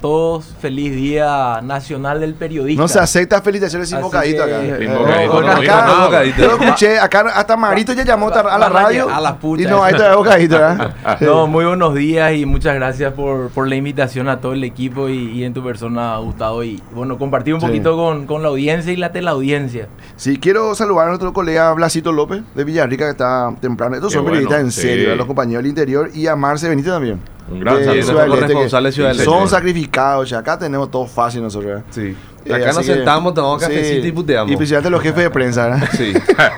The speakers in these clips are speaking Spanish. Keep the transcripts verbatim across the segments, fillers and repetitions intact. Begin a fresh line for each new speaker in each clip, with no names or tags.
todos. Feliz Día Nacional del Periodista.
No se acepta felicitaciones sin bocadito acá.
Sin
Eh,
bocadito,
eh,
no,
acá,
no, bocadito.
yo escuché, acá hasta Marito ya llamó tar- a la radio.
A las puchas.
Y no, ahí está bocadito, ¿verdad?
No, muy buenos días y muchas gracias por, por la invitación a todo el equipo y, y en tu persona, Gustavo. Y bueno, compartir un
Sí.
poquito con, con la audiencia y la teleaudiencia.
Sí, quiero saludar a nuestro colega Blasito López de Villarrica, que está temprano. Estos
Qué
son periodistas
bueno,
en
sí.
serio, ¿verdad? Los compañeros del interior. Y a Marce Benítez también.
Un gran
de
saludo.
Ciudad del
Nuestro
Este,
corresponsal de Ciudad
que
del
son
Este.
sacrificados. Ya acá tenemos todo fácil nosotros, ¿verdad?
Sí.
Eh,
Acá
así
nos
que-
sentamos, tomamos cafecito
sí.
y puteamos.
Y principalmente los jefes de prensa, ¿verdad?
Sí.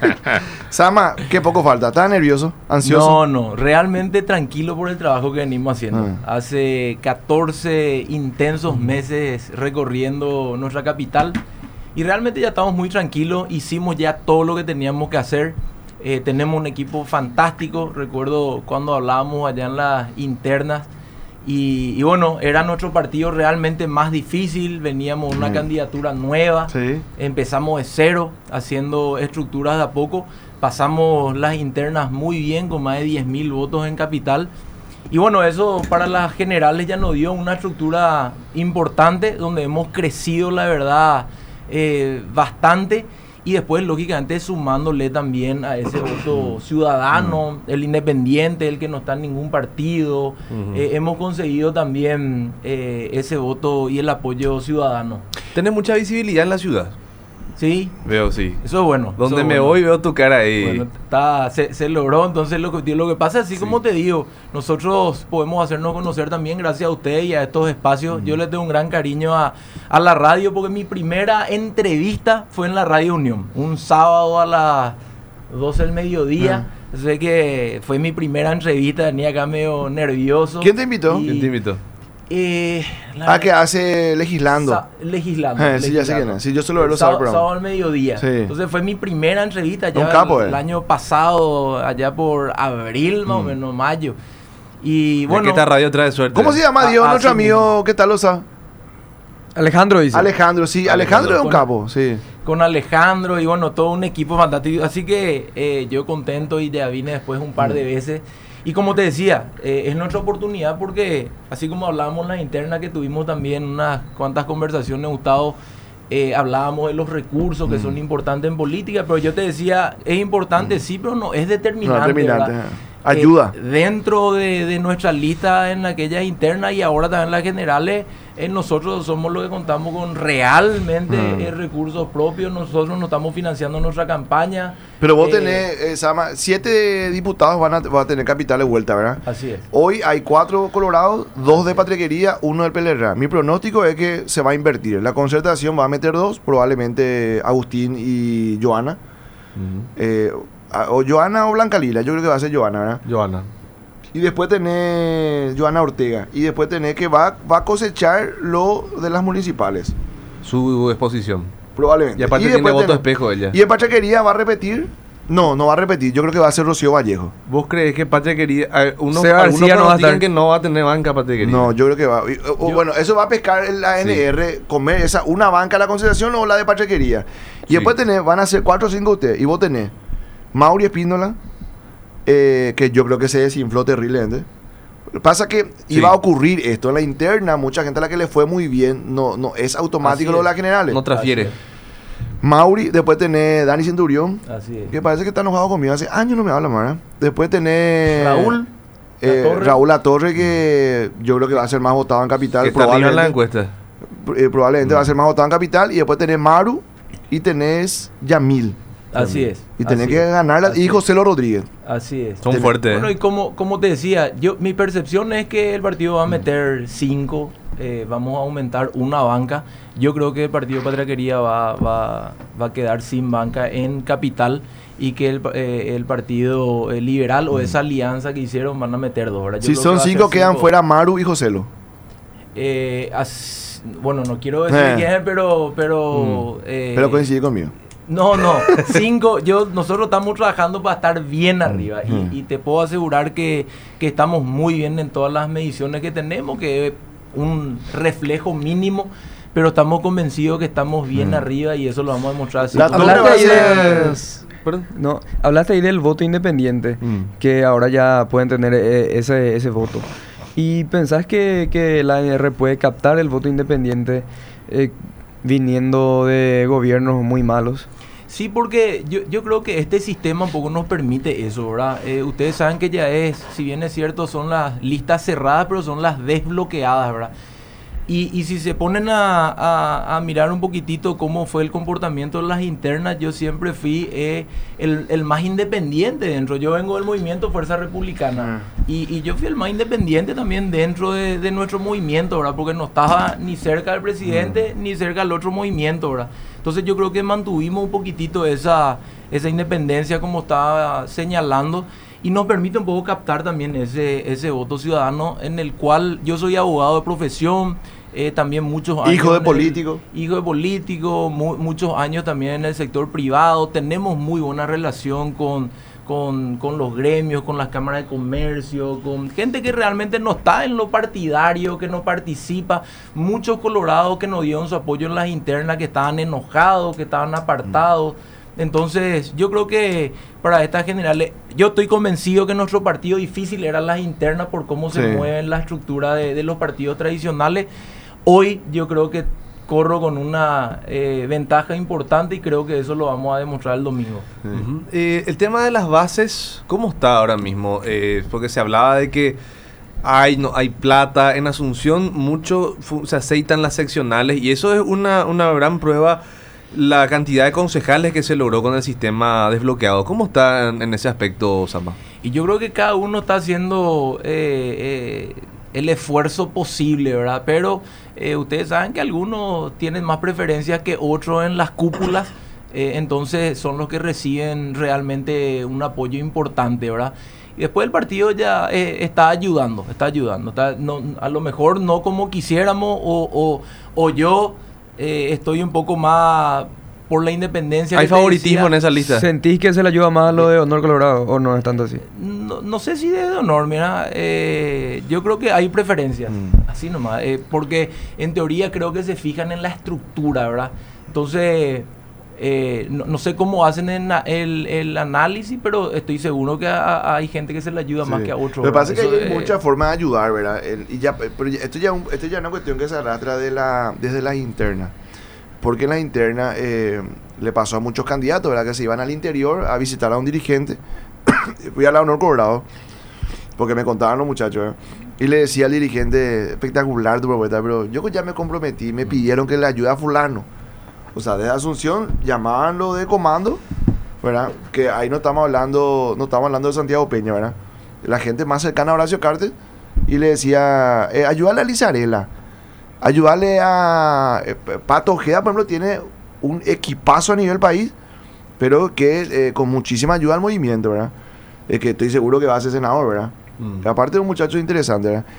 Sama, qué poco falta. ¿Estás nervioso? ¿Ansioso?
No, no, realmente tranquilo por el trabajo que venimos haciendo.
Ah.
Hace catorce intensos meses recorriendo nuestra capital y realmente ya estamos muy tranquilos. Hicimos ya todo lo que teníamos que hacer. Eh, tenemos un equipo fantástico. Recuerdo cuando hablábamos allá en las internas. Y, y bueno, era nuestro partido realmente más difícil. Veníamos una
Mm.
candidatura nueva.
Sí.
Empezamos de cero, haciendo estructuras de a poco. Pasamos las internas muy bien, con más de diez mil votos en capital. Y bueno, eso para las generales ya nos dio una estructura importante, donde hemos crecido, la verdad, eh, bastante. Y después, lógicamente, sumándole también a ese voto ciudadano, el independiente, el que no está en ningún partido.
Ujú.
Eh, hemos conseguido también eh, ese voto y el apoyo ciudadano.
Tenés mucha visibilidad en la ciudad.
Sí,
Veo, sí.
eso es bueno.
Donde
eso es
me
bueno.
voy veo tu cara ahí.
Bueno, está, se, se logró. Entonces lo que, lo que pasa, así
Sí.
como te digo, nosotros podemos hacernos conocer también gracias a usted y a estos espacios. Yo le tengo un gran cariño a, a la radio, porque mi primera entrevista fue en la Radio Unión, un sábado a las doce del mediodía. Sé que fue mi primera entrevista, venía acá medio nervioso.
¿Quién te invitó?
Y,
¿Quién te invitó?
eh, la-
Ah, que hace legislando.
Sa- legislando.
Eh, sí, ya sé
legislando.
quién es. Sí, yo solo veo los
sábado,
sábados.
sábado al mediodía.
Sí.
Entonces fue mi primera entrevista ya
Un capo,
el,
eh.
el año pasado, allá por abril más o
Mm.
menos, mayo. Y
Bueno,
bueno,
que esta radio trae suerte.
¿Cómo se llama
Ah,
Dios,
ah,
nuestro
sí
amigo? ¿Qué tal, Osa?
Alejandro dice.
Alejandro, sí. Alejandro,
Alejandro.
es un capo, sí.
con Alejandro y bueno, todo un equipo fantástico. Así que eh, yo contento y ya vine después un par de veces. Y como te decía, eh, es nuestra oportunidad porque así como hablábamos en la interna, que tuvimos también unas cuantas conversaciones, Gustavo, eh, hablábamos de los recursos que son importantes en política, pero yo te decía, es importante sí, pero no es determinante.
No, determinante,
¿verdad?
ajá. Ayuda.
Eh, dentro de, de nuestra lista en aquellas internas y ahora también en las generales, eh, nosotros somos los que contamos con realmente
Mm.
eh, recursos propios. Nosotros nos estamos financiando nuestra campaña.
Pero vos
Eh,
tenés, eh, Sama, siete diputados van a, van a tener capital de vuelta, ¿verdad?
Así es.
Hoy hay cuatro colorados, dos de Patrequería, uno del P L R A. Mi pronóstico es que se va a invertir. La concertación va a meter dos, probablemente Agustín y Joana.
Ujú.
Eh, a- o Joana o Blanca Lila, yo creo que va a ser Joana, ¿verdad?
Joana.
Y después tenés Joana Ortega. Y después tenés que va, va a cosechar lo de las municipales,
Su exposición.
probablemente.
Y aparte
después
tiene voto
tenés-
espejo ella.
Y en Patrequería va a repetir. No, no va a repetir. Yo creo que va a ser Rocío Vallejo.
¿Vos crees que Patria quería... a ver, unos,
Seba
algunos
García no va a
pronostican
estar.
que no va a tener banca Patria Querida?
No, yo creo que va. y- o-
Yo-
bueno, eso va a pescar el A N R, comer esa, una banca de la concentración o la de Patrequería. Y
Sí.
después tenés, van a ser cuatro o cinco ustedes. Y vos tenés Mauri Espíndola, eh, que yo creo que se desinfló terriblemente. Pasa que
Sí.
iba a ocurrir esto en la interna, mucha gente a la que le fue muy bien, no, no es automático
Así
lo de
es.
las generales.
No transfiere.
Así
Mauri, después tenés Dani Centurión,
Así es.
que parece que está enojado conmigo, hace años no me habla, ¿verdad? Después tenés
Raúl.
eh,
Latorre.
Raúl Latorre, que yo creo que va a ser más votado en Capital.
Que está arriba en la
probablemente.
encuesta.
Eh, probablemente
Mm.
va a ser más votado en Capital. Y después tenés Maru y tenés Yamil.
Así es.
Y tenés
así
que
es,
ganar la,
así
y
es,
José Lo Rodríguez.
Así es.
Son
Tenés-
fuertes.
Bueno, y como, como te decía, yo mi percepción es que el partido va a meter cinco, eh, vamos a aumentar una banca. Yo creo que el partido Patria Querida va, va, va a quedar sin banca en Capital y que el, eh, el partido eh, liberal o esa alianza que hicieron van a meter dos. ¿verdad? Yo
Si
creo que
son
va a ser
cinco, quedan
cinco.
fuera Maru y José Lo.
Eh, as- bueno, no quiero decir
Eh.
quién es, pero... Pero, eh,
Pero coincide conmigo.
no, no, cinco, yo, nosotros estamos trabajando para estar bien arriba y,
Mm.
y te puedo asegurar que, que estamos muy bien en todas las mediciones que tenemos, que es un reflejo mínimo, pero estamos convencidos que estamos bien
Mm.
arriba y eso lo vamos a demostrar así.
La
como-
torre va a
Hablaste ahí
ser-
del,
Perdón.
no, hablaste ahí del voto independiente,
Mm.
que ahora ya pueden tener eh, ese, ese voto. ¿Y pensás que, que la A N R puede captar el voto independiente eh, viniendo de gobiernos muy malos?
Sí, porque yo, yo creo que este sistema un poco nos permite eso, ¿verdad? Eh, ustedes saben que ya es, si bien es cierto, son las listas cerradas, pero son las desbloqueadas, ¿verdad? Y, y si se ponen a, a, a mirar un poquitito cómo fue el comportamiento de las internas, yo siempre fui eh, el, el más independiente dentro. Yo vengo del movimiento Fuerza Republicana y, y yo fui el más independiente también dentro de, de nuestro movimiento, ¿verdad? Porque no estaba ni cerca del presidente ni cerca del otro movimiento, ¿verdad? Entonces yo creo que mantuvimos un poquitito esa, esa independencia como estaba señalando. Y nos permite un poco captar también ese, ese voto ciudadano en el cual yo soy abogado de profesión, eh, también muchos años...
Hijo de político.
El, hijo de político, mu muchos años también en el sector privado. Tenemos muy buena relación con, con, con los gremios, con las cámaras de comercio, con gente que realmente no está en lo partidario, que no participa. Muchos colorados que nos dieron su apoyo en las internas, que estaban enojados, que estaban apartados. Mm. Entonces, yo creo que para estas generales, yo estoy convencido que nuestro partido difícil eran las internas por cómo se sí. mueve la estructura de, de los partidos tradicionales. Hoy yo creo que corro con una eh, ventaja importante y creo que eso lo vamos a demostrar el domingo.
Sí. Uh-huh. eh, el tema de las bases, ¿cómo está ahora mismo? Eh, porque se hablaba de que hay, no, hay plata en Asunción, mucho se aceitan las seccionales y eso es una, una gran prueba. La cantidad de concejales que se logró con el sistema desbloqueado, ¿cómo está en, en ese aspecto, Samba?
Y yo creo que cada uno está haciendo eh, eh, el esfuerzo posible, ¿verdad? Pero eh, ustedes saben que algunos tienen más preferencias que otros en las cúpulas, eh, entonces son los que reciben realmente un apoyo importante, ¿verdad? Y después el partido ya eh, está ayudando, está ayudando, está, no, a lo mejor no como quisiéramos o, o, o yo... Eh, estoy un poco más por la independencia.
¿Hay favoritismo en esa lista?
¿Sentís que se le ayuda más a lo de Honor Colorado o no es tanto así?
No, no sé si de honor, mira, eh, yo creo que hay preferencias, mm. así nomás, eh, porque en teoría creo que se fijan en la estructura, ¿verdad? Entonces, eh, no, no sé cómo hacen en la, el, el análisis, pero estoy seguro que a, a, hay gente que se le ayuda sí. más que a otros.
Lo que pasa es que hay eh, muchas formas de ayudar, ¿verdad? El, y ya, pero esto ya, un, esto ya es una cuestión que se arrastra de la, desde las internas. Porque en las internas eh, le pasó a muchos candidatos, ¿verdad? Que se iban al interior a visitar a un dirigente. Fui a la Honor Colorado, porque me contaban los muchachos, ¿verdad? Y le decía al dirigente, espectacular tu propuesta, pero yo ya me comprometí, me pidieron que le ayude a fulano. O sea, desde Asunción llamaban lo de comando, ¿verdad? Que ahí no estamos hablando, no estamos hablando de Santiago Peña, ¿verdad? La gente más cercana a Horacio Cartes y le decía, eh, ayúdale a Lizarela, ayúdale a eh, Pato Ojeda, por ejemplo, tiene un equipazo a nivel país, pero que eh, con muchísima ayuda al movimiento, ¿verdad? Eh, que estoy seguro que va a ser senador, ¿verdad? Mm. Aparte de un muchacho interesante, ¿verdad?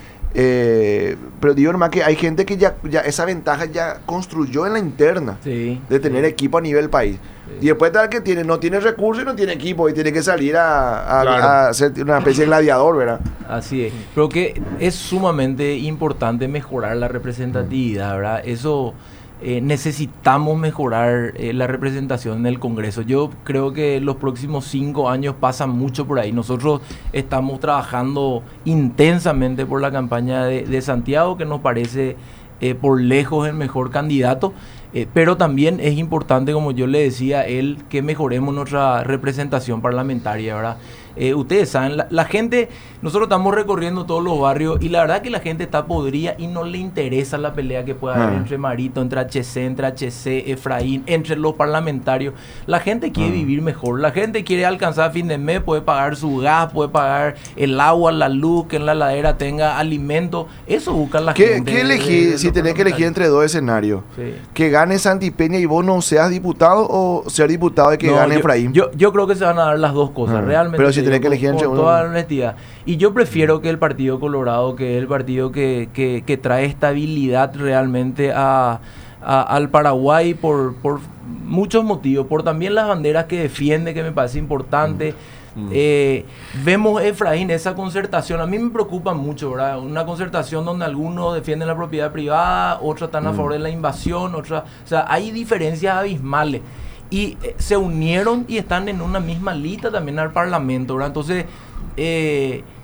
Eh, pero digo nomás que hay gente que ya, ya esa ventaja ya construyó en la interna
sí,
de tener
sí.
equipo a nivel país sí. Y después tal que tiene no tiene recursos y no tiene equipo y tiene que salir a, a, claro. a ser una especie de gladiador, ¿verdad?
Así es. Creo que es sumamente importante mejorar la representatividad, ¿verdad? Eso eh, necesitamos mejorar eh, la representación en el Congreso. Yo creo que los próximos cinco años pasan mucho por ahí. Nosotros estamos trabajando intensamente por la campaña de, de Santiago, que nos parece eh, por lejos el mejor candidato. Eh, pero también es importante, como yo le decía a él, que mejoremos nuestra representación parlamentaria, ¿verdad? Eh, ustedes saben, la, la gente, nosotros estamos recorriendo todos los barrios y la verdad que la gente está podrida y no le interesa la pelea que pueda haber ah. entre Marito, entre H C, entre H C, Efraín, entre los parlamentarios. La gente quiere ah. vivir mejor, la gente quiere alcanzar a fin de mes, puede pagar su gas, puede pagar el agua, la luz, que en la heladera tenga alimento. Eso busca la
¿Qué,
gente.
¿Qué elegir si tenés que elegir entre dos escenarios?
Sí.
Que gane Santi Peña y vos no seas diputado o ser diputado y que no, gane
yo,
Efraín.
Yo, yo creo que se van a dar las dos cosas, ah. realmente.
Pero si tenés que elegir entre
uno. Con toda la honestidad. Y yo prefiero que el Partido Colorado, que es el partido que, que, que trae estabilidad realmente a, a, al Paraguay por, por muchos motivos, por también las banderas que defiende, que me parece importante. Mm. Eh, vemos Efraín, esa concertación, a mí me preocupa mucho, ¿verdad? Una concertación donde algunos defienden la propiedad privada, otros están a mm. favor de la invasión, otros, o sea, hay diferencias abismales. Y eh, se unieron y están en una misma lista también al Parlamento, ¿verdad? Entonces, eh,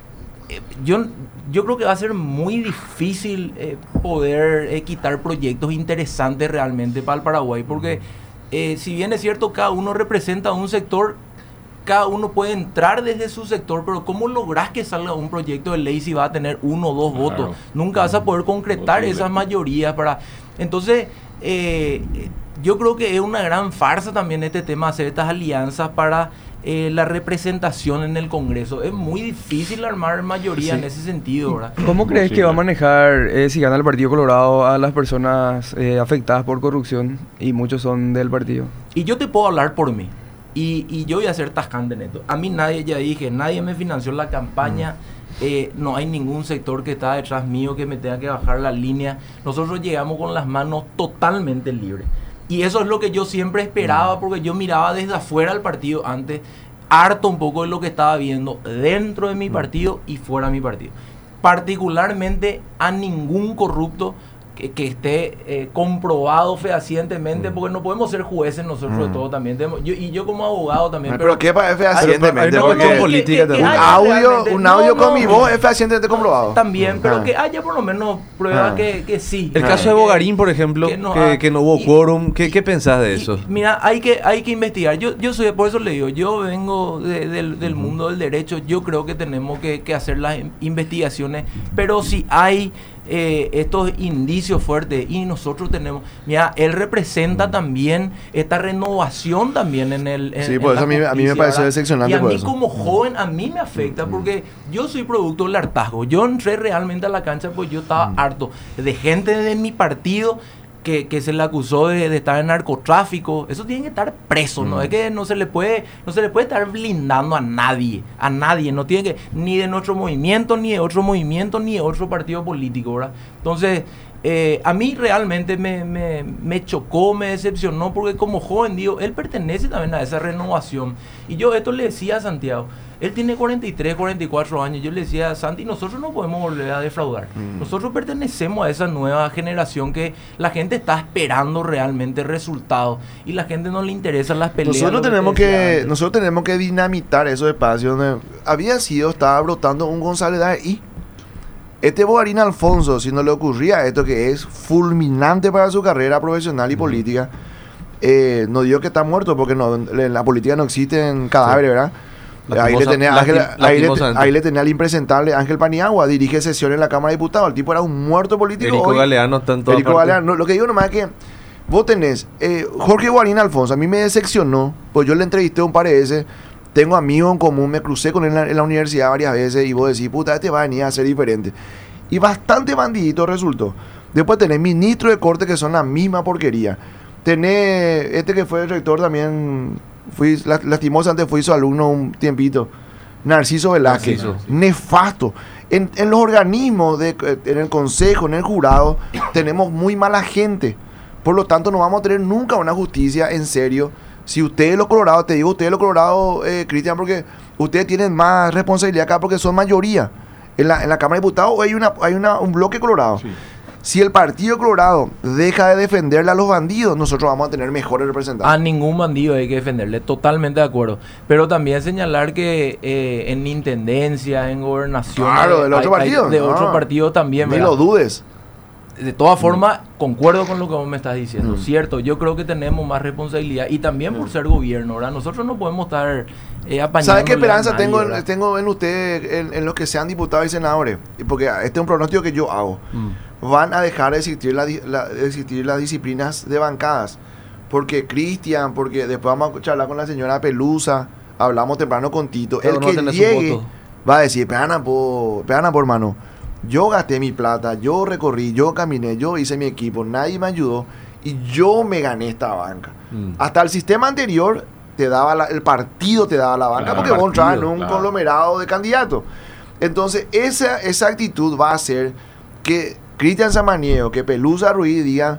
eh, yo, yo creo que va a ser muy difícil eh, poder eh, quitar proyectos interesantes realmente para el Paraguay, porque eh, si bien es cierto, cada uno representa un sector, cada uno puede entrar desde su sector, pero ¿cómo lográs que salga un proyecto de ley si va a tener uno o dos claro. votos? Nunca vas a poder concretar Posible. esas mayorías para... Entonces, eh, yo creo que es una gran farsa también este tema, hacer estas alianzas para eh, la representación en el Congreso. Es muy difícil armar mayoría sí. en ese sentido, ¿verdad?
¿Cómo crees que va a manejar, eh, si gana el Partido Colorado, a las personas eh, afectadas por corrupción? Y muchos son del partido.
Y yo te puedo hablar por mí. Y, y yo voy a ser tajante en esto. A mí nadie, ya dije, nadie me financió la campaña. Mm. Eh, no hay ningún sector que está detrás mío que me tenga que bajar la línea. Nosotros llegamos con las manos totalmente libres. Y eso es lo que yo siempre esperaba, porque yo miraba desde afuera al partido antes, harto un poco de lo que estaba viendo dentro de mi partido y fuera de mi partido. Particularmente a ningún corrupto que, que esté eh, comprobado fehacientemente, porque no podemos ser jueces nosotros mm. de todo también. Tenemos, yo, y yo como abogado también.
Pero, pero ¿qué es fehacientemente?
No, no, política que, que, que
un audio, un audio no, con no, mi voz es fehacientemente comprobado.
También,
mm.
pero
ah.
que haya por lo menos pruebas ah. que, que sí.
El ah. caso de Bogarín, por ejemplo, que no, que, que no hubo quórum. ¿Qué, ¿Qué pensás de eso?
Y, mira, hay que, hay que investigar. Yo, yo soy, por eso le digo, yo vengo de, de, del uh-huh. mundo del derecho. Yo creo que tenemos que, que hacer las investigaciones, pero si hay Eh, estos indicios fuertes y nosotros tenemos, mira, él representa también esta renovación también en el en,
sí, por
en
eso a mí, a mí me parece decepcionante.
Y a
por
mí
eso.
como joven, a mí me afecta porque yo soy producto del hartazgo. Yo entré realmente a la cancha porque yo estaba mm. harto de gente de mi partido que, que se le acusó de, de estar en narcotráfico. Eso tiene que estar preso, mm. ¿no? Es que no se le puede, no se le puede estar blindando a nadie, a nadie, no tiene que, ni de nuestro movimiento, ni de otro movimiento, ni de otro partido político, ¿verdad? Entonces, eh, a mí realmente me, me, me chocó, me decepcionó, porque como joven, digo, él pertenece también a esa renovación. Y yo esto le decía a Santiago, él tiene cuarenta y tres, cuarenta y cuatro años. Yo le decía a Santi, nosotros no podemos volver a defraudar. Mm. Nosotros pertenecemos a esa nueva generación que la gente está esperando realmente resultados y la gente no le interesan las peleas.
Nosotros tenemos que, que nosotros tenemos que dinamitar esos espacios donde había sido, estaba brotando un González y este Bogarín Alfonso, si no le ocurría esto que es fulminante para su carrera profesional y mm. política, eh, no digo que está muerto porque no, en la política no existen cadáveres, sí. ¿verdad? Ahí le, tenía Ángel, ahí, le, ahí le tenía al impresentable Ángel Paniagua, dirige sesión en la Cámara de Diputados. El tipo era un muerto político.
Erico hoy. Galeano está en toda
Erico
parte.
Galeano. No, lo que digo nomás es que vos tenés eh, Jorge Bogarín Alfonso. A mí me decepcionó, pues yo le entrevisté un par de veces. Tengo amigos en común, me crucé con él en la, en la universidad varias veces y vos decís, puta, este va a venir a ser diferente. Y bastante bandidito resultó. Después tenés ministros de corte que son la misma porquería. Tenés este que fue el rector también, fui, lastimosamente fui su alumno un tiempito, Narciso Velázquez, Narciso. Nefasto. En, en los organismos, de, en el consejo, en el jurado, tenemos muy mala gente. Por lo tanto, no vamos a tener nunca una justicia en serio. Si ustedes los colorados, te digo ustedes los colorados, eh, Cristian, porque ustedes tienen más responsabilidad acá porque son mayoría. En la, en la Cámara de Diputados hay, una, hay una, un bloque colorado. Sí. Si el Partido Colorado deja de defenderle a los bandidos, nosotros vamos a tener mejores representantes.
A ningún bandido hay que defenderle, totalmente de acuerdo. Pero también señalar que eh, en intendencia, en gobernación...
Claro, del otro
hay,
partido.
Hay de
no,
otro partido también,
ni
¿verdad?
lo dudes.
De todas formas, mm. concuerdo con lo que vos me estás diciendo,
Mm.
cierto, yo creo que tenemos más responsabilidad y también por ser gobierno, ¿verdad? Nosotros no podemos estar eh, apañando.
¿Sabes qué esperanza nadie, tengo, en, tengo en ustedes, en, en los que sean diputados y senadores? Porque este es un pronóstico que yo hago. Mm. Van a dejar de existir, la, la, de existir las disciplinas de bancadas. Porque Cristian, porque después vamos a charlar con la señora Pelusa, hablamos temprano con Tito. Pero el no que llegue va a decir, pegana por, pegana por mano. Yo gasté mi plata, yo recorrí, yo caminé, yo hice mi equipo, nadie me ayudó y yo me gané esta banca. Mm. Hasta el sistema anterior te daba la, el partido te daba la banca claro, porque vos entrabas en un claro. conglomerado de candidatos. Entonces esa, esa actitud va a hacer que Cristian Samaniego, que Pelusa Ruiz digan,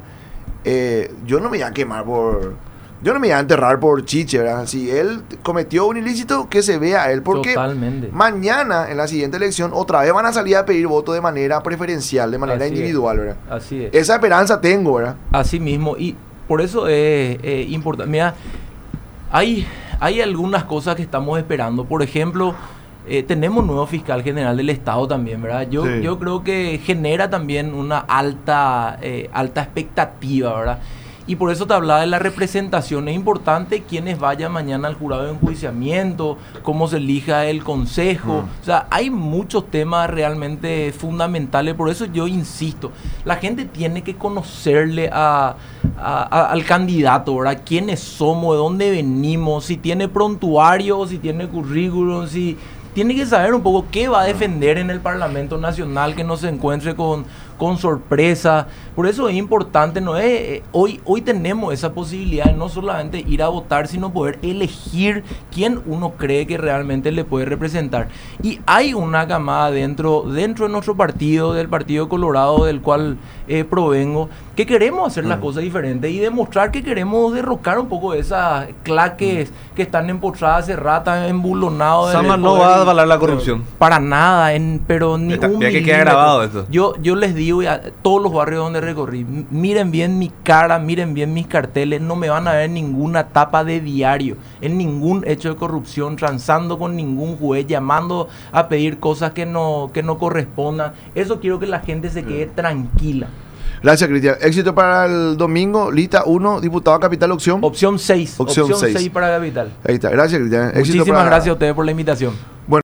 eh, yo no me voy a quemar por... Yo no me voy a enterrar por chiche, ¿verdad? Si él cometió un ilícito, que se vea a él. Porque Totalmente. Mañana, en la siguiente elección, otra vez van a salir a pedir voto de manera preferencial, de manera Así individual,
es.
¿verdad?
Así es.
Esa esperanza tengo, ¿verdad?
Así mismo. Y por eso es eh, importante. Mira, hay, hay algunas cosas que estamos esperando. Por ejemplo, Eh, tenemos nuevo fiscal general del Estado también, ¿verdad? Yo,
Sí.
yo creo que genera también una alta, eh, alta expectativa, ¿verdad? Y por eso te hablaba de la representación. Es importante quienes vayan mañana al jurado de enjuiciamiento, cómo se elija el consejo.
Mm.
O sea, hay muchos temas realmente fundamentales. Por eso yo insisto, la gente tiene que conocerle a, a- a- al candidato, ¿verdad? Quiénes somos, de dónde venimos, si tiene prontuario, si tiene currículum, si... Tiene que saber un poco qué va a defender en el Parlamento Nacional, que no se encuentre con, con sorpresa. Por eso es importante, no es, eh, hoy, hoy tenemos esa posibilidad de no solamente ir a votar, sino poder elegir quién uno cree que realmente le puede representar. Y hay una camada dentro, dentro de nuestro partido, del Partido Colorado, del cual eh, provengo, que queremos hacer las
Mm.
cosas diferentes y demostrar que queremos derrocar un poco esas claques que están empotradas hace rato, embulonados. en el
Sama no
poder
va a
y-
avalar la corrupción.
para nada, en, pero ni
Está-
un
ya que queda
milímetro.
grabado esto.
Yo, yo les digo a todos los barrios donde recorrí, m- miren bien mi cara, miren bien mis carteles, no me van a ver en ninguna tapa de diario, en ningún hecho de corrupción, transando con ningún juez, llamando a pedir cosas que no, que no correspondan. Eso quiero que la gente se quede tranquila.
Gracias, Cristian. Éxito para el domingo. Lista uno, diputado Capital Opción.
Opción seis.
Opción
Opción
seis.
seis para Capital.
Ahí está. Gracias, Cristian. Éxito
Muchísimas
para-
gracias a ustedes por la invitación.
Bueno.